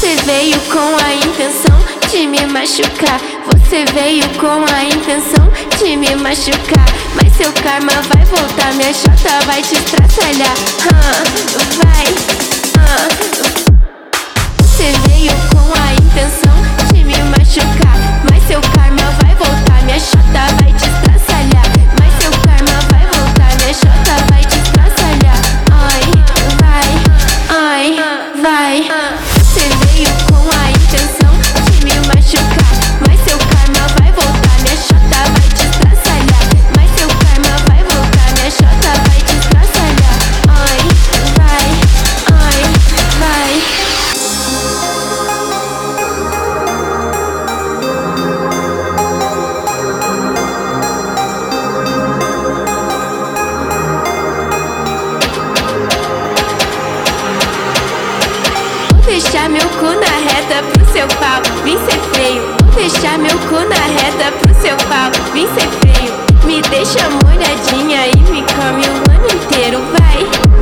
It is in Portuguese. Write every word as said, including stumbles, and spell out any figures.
Você veio com a intenção de me machucar. Você veio com a intenção de me machucar. Mas seu karma vai voltar, minha chota vai te estraçalhar. ah, Vai, ah. Você veio com a intenção de me machucar. Mas seu karma vai voltar, minha chota vai te estraçalhar. Mas seu karma vai voltar, minha chota vai te estraçalhar. Ai, vai, ai, vai. Você veio com a intenção de me machucar. Mas seu karma vai voltar, minha chota vai te estraçalhar. Mas seu karma vai voltar, minha chota vai te estraçalhar. Ai, vai, ai, vai. Vou deixar meu cu na reta pro seu pau vir ser feio. Vou deixar meu cu na reta pro seu pau vir ser feio. Me deixa molhadinha e me come o ano inteiro, vai.